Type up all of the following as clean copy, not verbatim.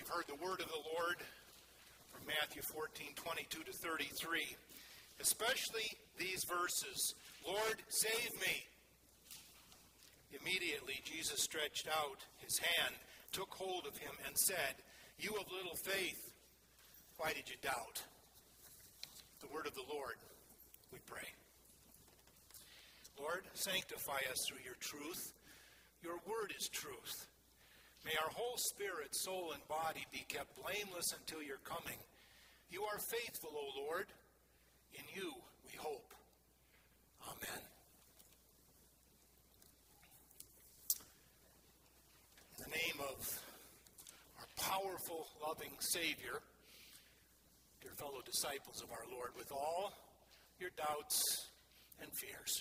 You've heard the word of the Lord from Matthew 14:22 to 33, especially these verses. Lord, save me. Immediately Jesus stretched out his hand, took hold of him, and said, You of little faith, why did you doubt? The word of the Lord, we pray. Lord, sanctify us through your truth. Your word is truth. May our whole spirit, soul, and body be kept blameless until your coming. You are faithful, O Lord. In you we hope. Amen. In the name of our powerful, loving Savior, dear fellow disciples of our Lord, with all your doubts and fears.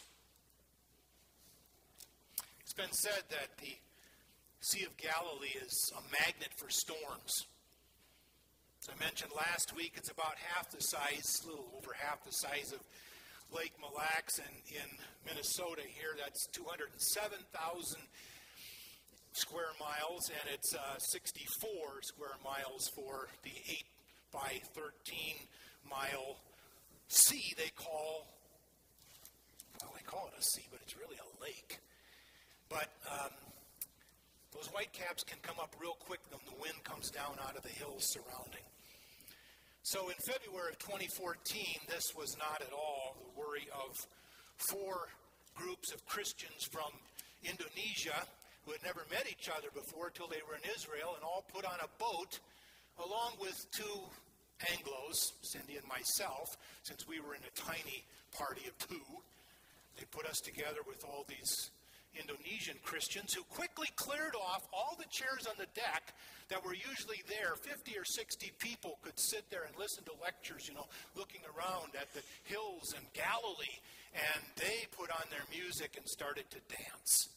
It's been said that the Sea of Galilee is a magnet for storms. As I mentioned last week, it's about half the size, a little over half the size of Lake Mille Lacs in Minnesota here. That's 207,000 square miles, and it's 64 square miles for the 8 by 13 mile sea they call it a sea, but it's really a lake. But those whitecaps can come up real quick when the wind comes down out of the hills surrounding. So in February of 2014, this was not at all the worry of 4 groups of Christians from Indonesia who had never met each other before till they were in Israel, and all put on a boat along with 2 Anglos, Cindy and myself, since we were in a tiny party of 2. They put us together with all these Indonesian Christians who quickly cleared off all the chairs on the deck that were usually there. 50 or 60 people could sit there and listen to lectures, looking around at the hills and Galilee. And they put on their music and started to dance.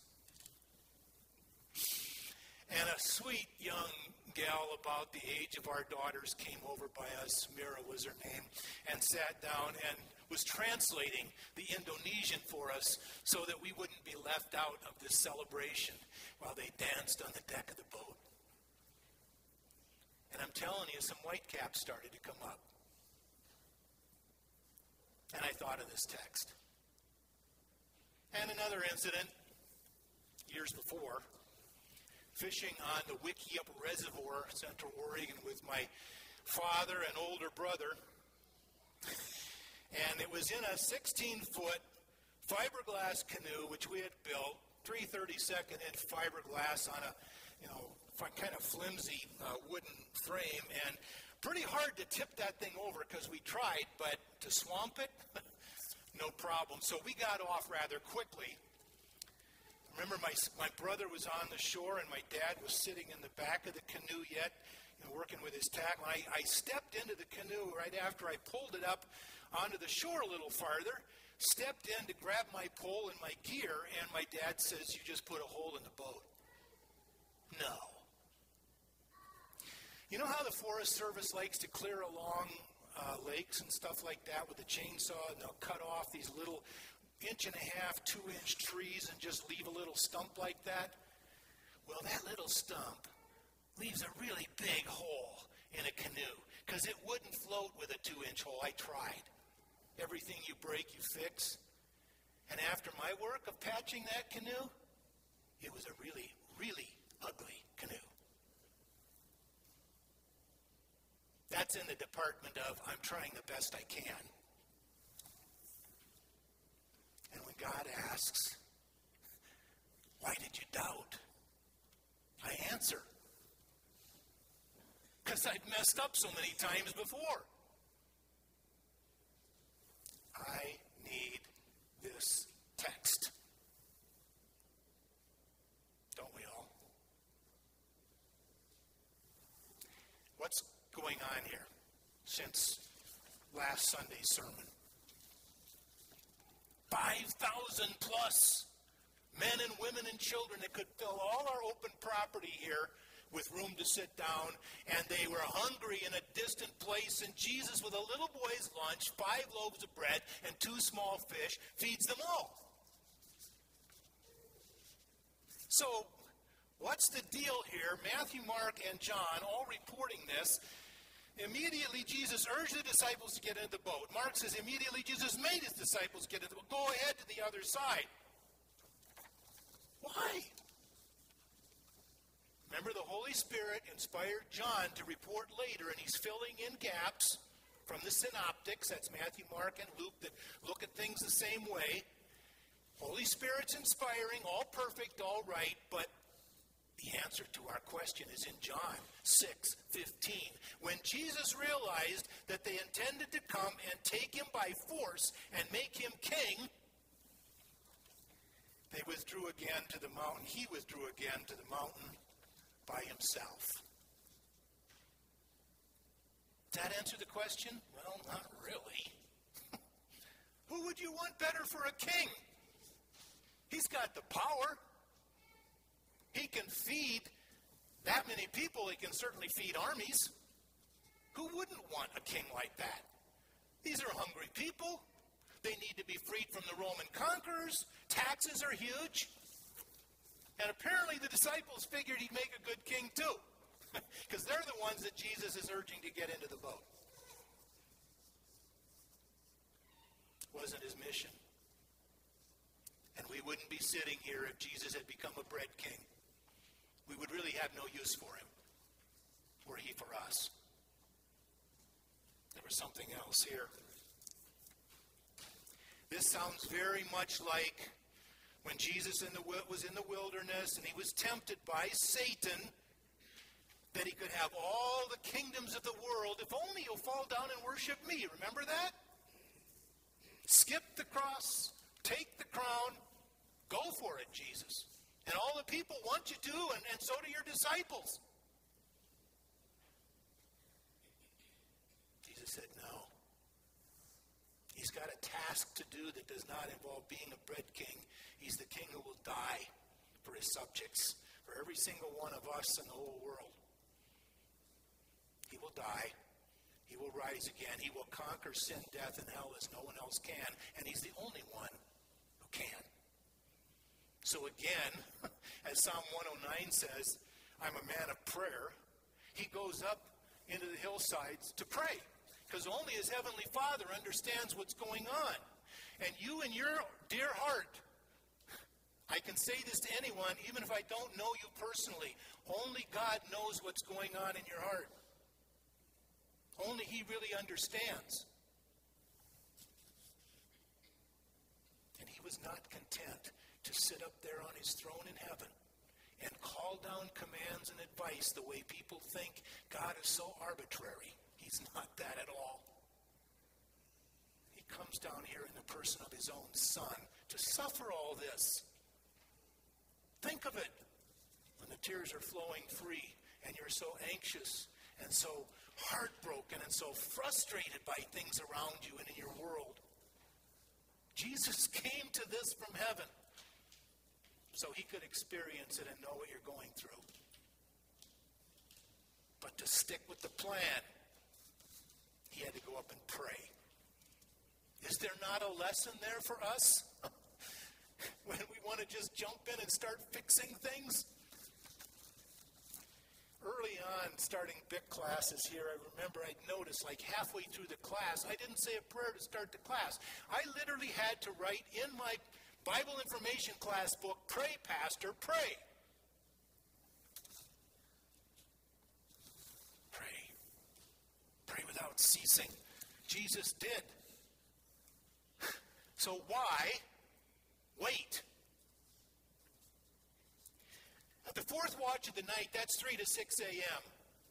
And a sweet young gal about the age of our daughters came over by us, Mira was her name, and sat down and was translating the Indonesian for us so that we wouldn't be left out of this celebration while they danced on the deck of the boat. And I'm telling you, some whitecaps started to come up. And I thought of this text. And another incident, years before, fishing on the Wickiup Reservoir, Central Oregon, with my father and older brother. And it was in a 16-foot fiberglass canoe, which we had built, 332nd inch fiberglass on a, kind of flimsy wooden frame, and pretty hard to tip that thing over because we tried, but to swamp it, no problem. So we got off rather quickly. Remember, my brother was on the shore, and my dad was sitting in the back of the canoe yet, working with his tackle. I stepped into the canoe right after I pulled it up onto the shore a little farther, stepped in to grab my pole and my gear, and my dad says, You just put a hole in the boat. No. You know how the Forest Service likes to clear along lakes and stuff like that with a chainsaw, and they'll cut off these little 1.5, 2-inch trees and just leave a little stump like that? Well, that little stump leaves a really big hole in a canoe because it wouldn't float with a 2-inch hole. I tried. Everything you break, you fix. And after my work of patching that canoe, it was a really, really ugly canoe. That's in the department of I'm trying the best I can. And when God asks, why did you doubt? I answer. Because I've messed up so many times before. I need this text. Don't we all? What's going on here since last Sunday's sermon? 5,000 plus men and women and children that could fill all our open property here with room to sit down, and they were hungry in a distant place, and Jesus, with a little boy's lunch, 5 loaves of bread and 2 small fish, feeds them all. So What's the deal here? Matthew, Mark, and John all reporting this. Immediately, Jesus urged the disciples to get into the boat. Mark says immediately Jesus made his disciples get into the boat. Go ahead to the other side. Why? Remember, the Holy Spirit inspired John to report later, and he's filling in gaps from the synoptics, that's Matthew, Mark, and Luke, that look at things the same way. Holy Spirit's inspiring, all perfect, all right, but the answer to our question is in John 6:15. When Jesus realized that they intended to come and take him by force and make him king, they withdrew again to the mountain. He withdrew again to the mountain by himself. Does that answer the question? Well, not really. Who would you want better for a king? He's got the power. He can feed that many people. He can certainly feed armies. Who wouldn't want a king like that? These are hungry people. They need to be freed from the Roman conquerors. Taxes are huge. And apparently the disciples figured he'd make a good king too, because they're the ones that Jesus is urging to get into the boat. Wasn't his mission. And we wouldn't be sitting here if Jesus had become a bread king. We would really have no use for him, were he for us. There was something else here. This sounds very much like when Jesus was in the wilderness and he was tempted by Satan, that he could have all the kingdoms of the world if only you'll fall down and worship me. Remember that? Skip the cross, take the crown, go for it, Jesus. And all the people want you to, and so do your disciples. Jesus said no. He's got a task to do that does not involve being a bread king. He's the king who will die for his subjects, for every single one of us in the whole world. He will die. He will rise again. He will conquer sin, death, and hell as no one else can. And he's the only one who can. So again, as Psalm 109 says, I'm a man of prayer. He goes up into the hillsides to pray, because only his heavenly Father understands what's going on. And you in your dear heart, I can say this to anyone, even if I don't know you personally, only God knows what's going on in your heart. Only he really understands. And he was not content to sit up there on his throne in heaven and call down commands and advice the way people think God is so arbitrary. He's not that at all. He comes down here in the person of his own Son to suffer all this. Think of it. When the tears are flowing free and you're so anxious and so heartbroken and so frustrated by things around you and in your world. Jesus came to this from heaven so he could experience it and know what you're going through. But to stick with the plan, he had to go up and pray. Is there not a lesson there for us? When we want to just jump in and start fixing things? Early on, starting BIC classes here, I remember I'd noticed like halfway through the class, I didn't say a prayer to start the class. I literally had to write in my Bible information class book, pray, Pastor, pray. Pray. Pray without ceasing. Jesus did. So why wait? At the fourth watch of the night, that's 3 to 6 a.m.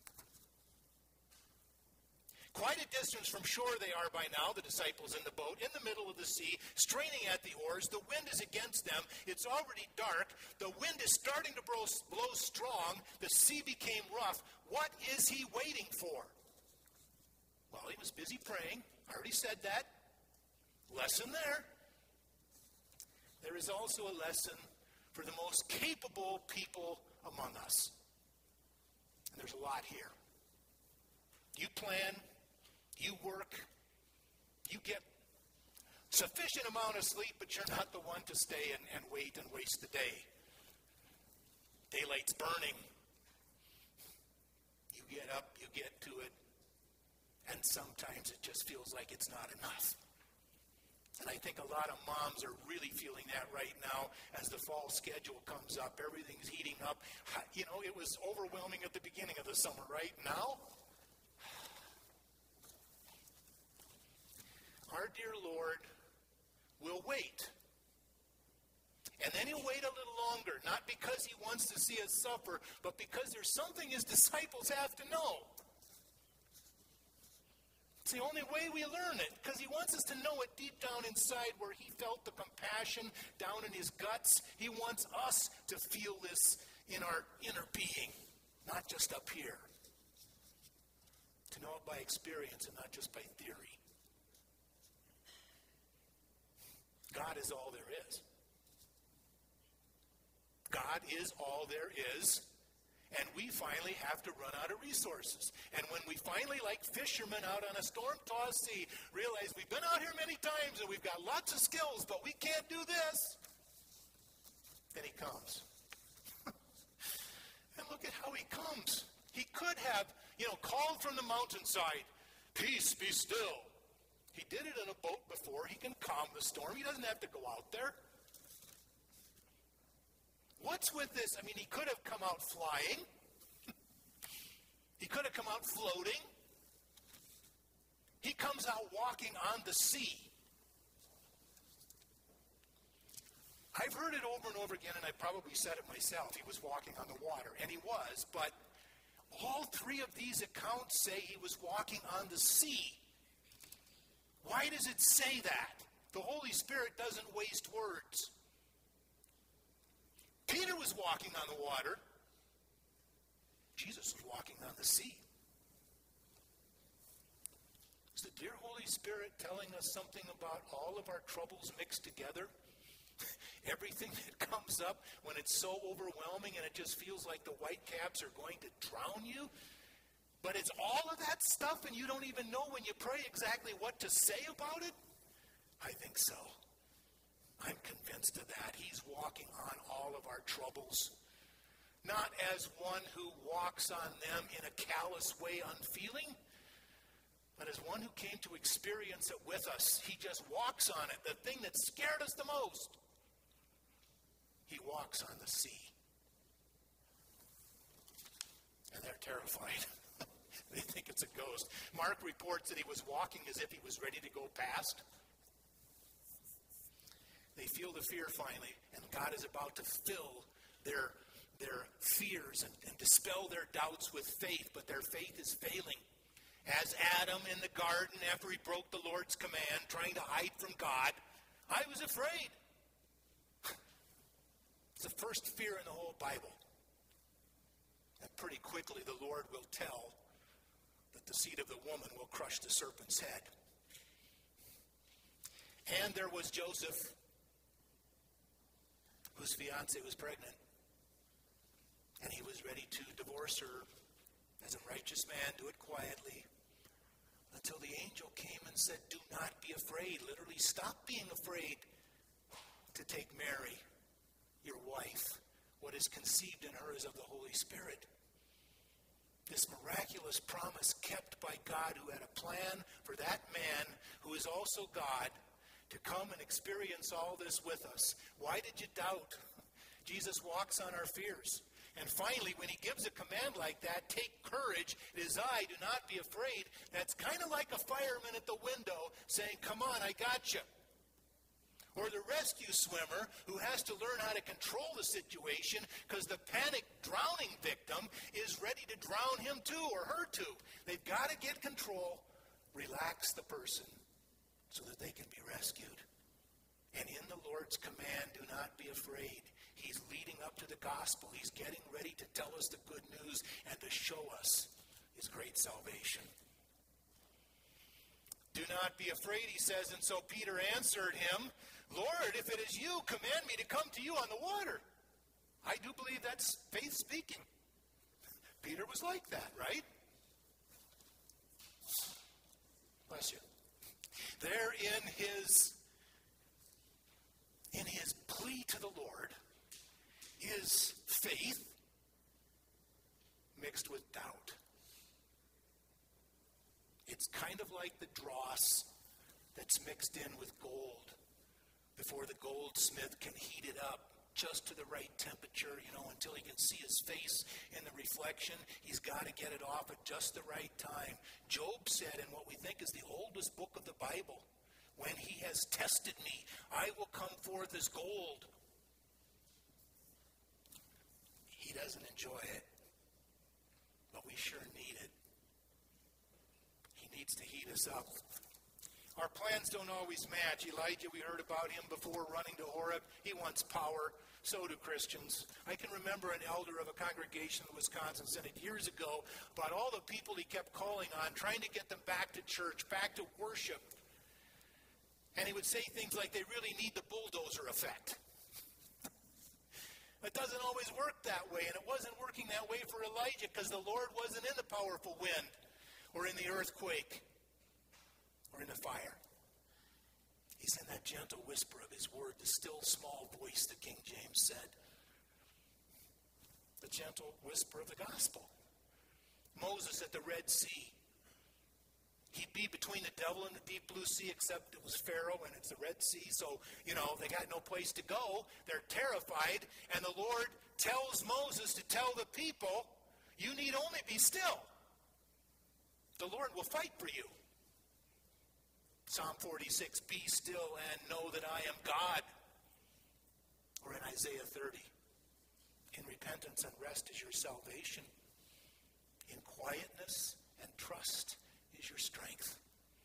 Quite a distance from shore they are by now, the disciples in the boat, in the middle of the sea, straining at the oars. The wind is against them. It's already dark. The wind is starting to blow strong. The sea became rough. What is he waiting for? Well, he was busy praying. I already said that. Lesson there. There is also a lesson for the most capable people among us. And there's a lot here. You plan, you work, you get sufficient amount of sleep, but you're not the one to stay and wait and waste the day. Daylight's burning. You get up, you get to it, and sometimes it just feels like it's not enough. And I think a lot of moms are really feeling that right now as the fall schedule comes up. Everything's heating up. You know, it was overwhelming at the beginning of the summer, right? Now, our dear Lord will wait. And then he'll wait a little longer, not because he wants to see us suffer, but because there's something his disciples have to know. It's the only way we learn it, because he wants us to know it deep down inside where he felt the compassion down in his guts. He wants us to feel this in our inner being, not just up here. To know it by experience and not just by theory. God is all there is. God is all there is, and we finally have to run out of resources. And when we finally, like fishermen out on a storm-tossed sea, realize we've been out here many times and we've got lots of skills, but we can't do this, then he comes. And look at how he comes. He could have, called from the mountainside, "Peace, be still." He did it in a boat before. He can calm the storm. He doesn't have to go out there. What's with this? I mean, he could have come out flying. He could have come out floating. He comes out walking on the sea. I've heard it over and over again, and I probably said it myself. He was walking on the water, and he was, but all three of these accounts say he was walking on the sea. Why does it say that? The Holy Spirit doesn't waste words. Peter was walking on the water. Jesus was walking on the sea. Is the dear Holy Spirit telling us something about all of our troubles mixed together? Everything that comes up when it's so overwhelming and it just feels like the whitecaps are going to drown you? But it's all of that stuff and you don't even know when you pray exactly what to say about it? I think so. I'm convinced of that. He's walking on all of our troubles. Not as one who walks on them in a callous way, unfeeling, but as one who came to experience it with us. He just walks on it, the thing that scared us the most. He walks on the sea. And they're terrified. They think it's a ghost. Mark reports that he was walking as if he was ready to go past. They feel the fear finally, and God is about to fill their fears and dispel their doubts with faith, but their faith is failing. As Adam in the garden, after he broke the Lord's command, trying to hide from God, I was afraid. It's the first fear in the whole Bible. And pretty quickly the Lord will tell that the seed of the woman will crush the serpent's head. And there was Joseph, whose fiancée was pregnant. And he was ready to divorce her. As a righteous man, do it quietly. Until the angel came and said, "Do not be afraid." Literally, stop being afraid to take Mary, your wife. What is conceived in her is of the Holy Spirit. This miraculous promise kept by God, who had a plan for that man who is also God to come and experience all this with us. Why did you doubt? Jesus walks on our fears. And finally, when he gives a command like that, take courage, it is I, do not be afraid. That's kind of like a fireman at the window saying, "Come on, I got you." Or the rescue swimmer who has to learn how to control the situation because the panicked drowning victim is ready to drown him too or her too. They've got to get control, relax the person so that they can be rescued. And in the Lord's command, do not be afraid. He's leading up to the gospel. He's getting ready to tell us the good news and to show us his great salvation. Do not be afraid, he says, and so Peter answered him, "Lord, if it is you, command me to come to you on the water." I do believe that's faith speaking. Peter was like that, right? Bless you. There in his plea to the Lord is faith mixed with doubt. It's kind of like the dross that's mixed in with gold before the goldsmith can heat it up just to the right temperature, until he can see his face in the reflection. He's got to get it off at just the right time. Job said in what we think is the oldest book of the Bible, when he has tested me, I will come forth as gold. He doesn't enjoy it, but we sure need it. He needs to heat us up. Our plans don't always match. Elijah, we heard about him before, running to Horeb. He wants power. So do Christians. I can remember an elder of a congregation in Wisconsin said it years ago about all the people he kept calling on, trying to get them back to church, back to worship. And he would say things like they really need the bulldozer effect. It doesn't always work that way, and it wasn't working that way for Elijah because the Lord wasn't in the powerful wind or in the earthquake or in the fire. He's in that gentle whisper of his word, the still small voice, the King James said. The gentle whisper of the gospel. Moses at the Red Sea. He'd be between the devil and the deep blue sea, except it was Pharaoh and it's the Red Sea. So, they got no place to go. They're terrified. And the Lord tells Moses to tell the people, you need only be still. The Lord will fight for you. Psalm 46, be still and know that I am God. Or in Isaiah 30, in repentance and rest is your salvation. In quietness and trust is your strength.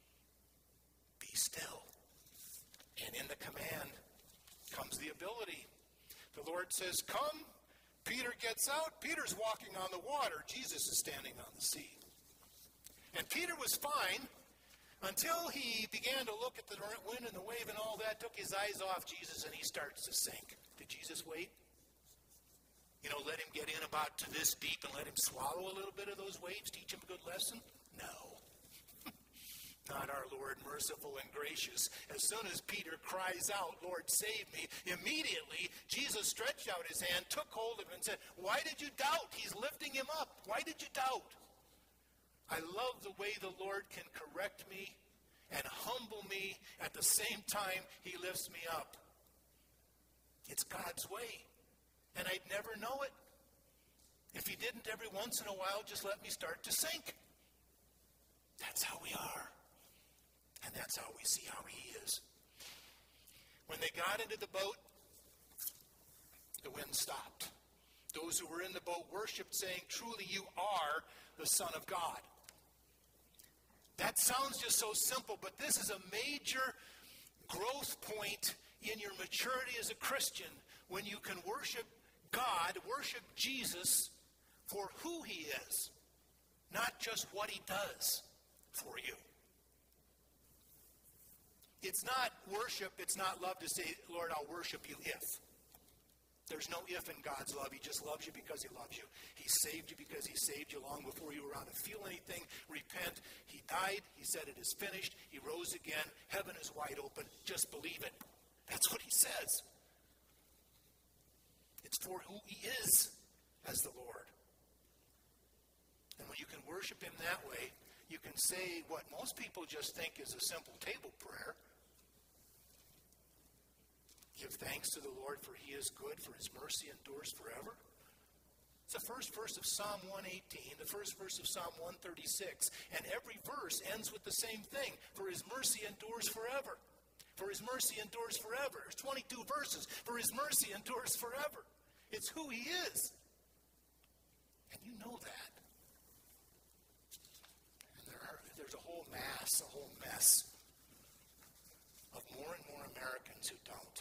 Be still. And in the command comes the ability. The Lord says, come. Peter gets out. Peter's walking on the water. Jesus is standing on the sea. And Peter was fine until he began to look at the wind and the wave and all that, took his eyes off Jesus, and he starts to sink. Did Jesus wait? Let him get in about to this deep and let him swallow a little bit of those waves, teach him a good lesson? No. Not our Lord, merciful and gracious. As soon as Peter cries out, Lord, save me, immediately Jesus stretched out his hand, took hold of him and said, why did you doubt? He's lifting him up. Why did you doubt? I love the way the Lord can correct me and humble me at the same time he lifts me up. It's God's way, and I'd never know it if he didn't every once in a while just let me start to sink. That's how we are, and that's how we see how he is. When they got into the boat, the wind stopped. Those who were in the boat worshiped, saying, truly you are the Son of God. That sounds just so simple, but this is a major growth point in your maturity as a Christian when you can worship God, worship Jesus for who he is, not just what he does for you. It's not worship, it's not love to say, Lord, I'll worship you if. There's no if in God's love. He just loves you because he loves you. He saved you because he saved you long before you were around to feel anything. Repent. He died. He said it is finished. He rose again. Heaven is wide open. Just believe it. That's what he says. It's for who he is as the Lord. And when you can worship him that way, you can say what most people just think is a simple table prayer. Give thanks to the Lord, for he is good, for his mercy endures forever. It's the first verse of Psalm 118, the first verse of Psalm 136. And every verse ends with the same thing. For his mercy endures forever. For his mercy endures forever. There's 22 verses. For his mercy endures forever. It's who he is. And you know that. And there's a whole mess of more and more Americans who don't.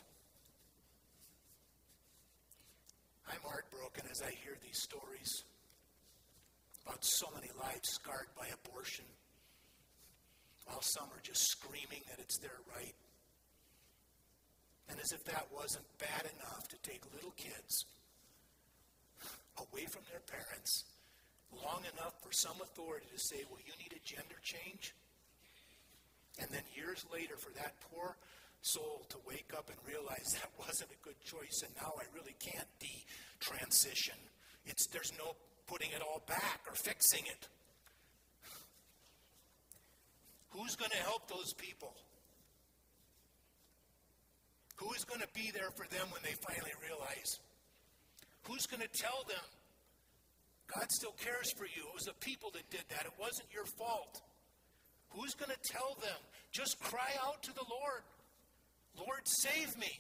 I'm heartbroken as I hear these stories about so many lives scarred by abortion, while some are just screaming that it's their right. And as if that wasn't bad enough to take little kids away from their parents long enough for some authority to say, well, you need a gender change? And then years later for that poor soul to wake up and realize that wasn't a good choice, and now I really can't transition. There's no putting it all back or fixing it. Who's going to help those people? Who is going to be there for them when they finally realize? Who's going to tell them? God still cares for you. It was the people that did that. It wasn't your fault. Who's going to tell them? Just cry out to the Lord. Lord, save me.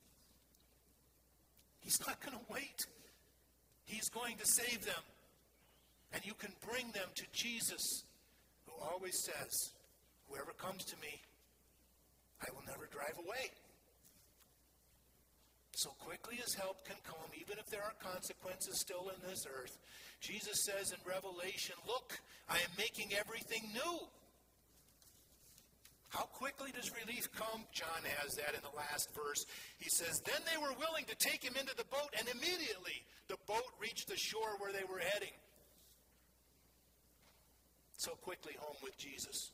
He's not going to wait. He's going to save them. And you can bring them to Jesus, who always says, whoever comes to me, I will never drive away. So quickly as help can come, even if there are consequences still in this earth, Jesus says in Revelation, look, I am making everything new. How quickly does relief come? John has that in the last verse. He says, then they were willing to take him into the boat, and immediately the boat reached the shore where they were heading. So quickly home with Jesus.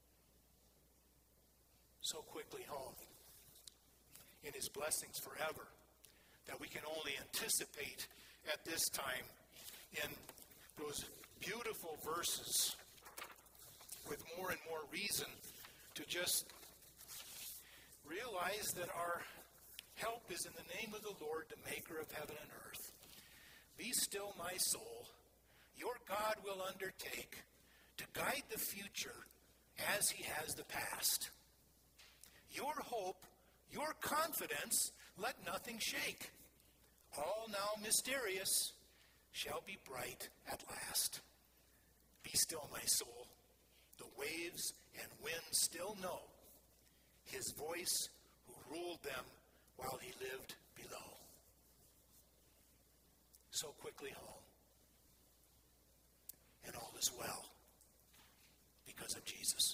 So quickly home in his blessings forever that we can only anticipate at this time in those beautiful verses with more and more reason to just realize that our help is in the name of the Lord, the maker of heaven and earth. Be still, my soul. Your God will undertake to guide the future as he has the past. Your hope, your confidence, let nothing shake. All now mysterious shall be bright at last. Be still, my soul. The waves and wind still know his voice who ruled them while he lived below. So quickly home. And all is well because of Jesus.